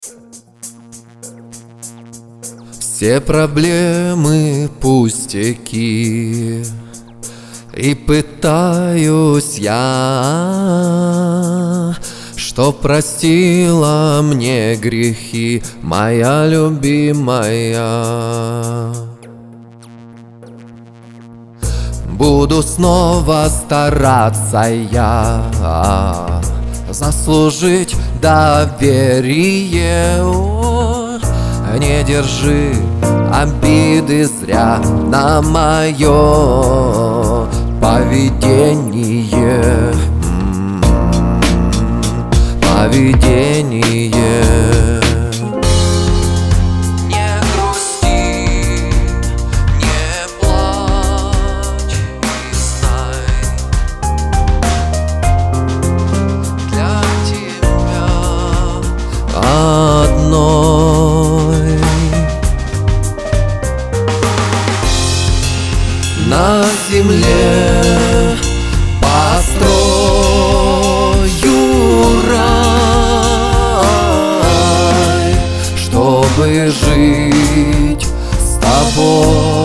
Все проблемы пустяки, и пытаюсь я, что простила мне грехи моя любимая. Буду снова стараться я заслужить доверие. Не держи обиды зря на мое поведение. Не грусти, не плачь и знай, для тебя одной на земле построю рай, чтобы жить с тобой.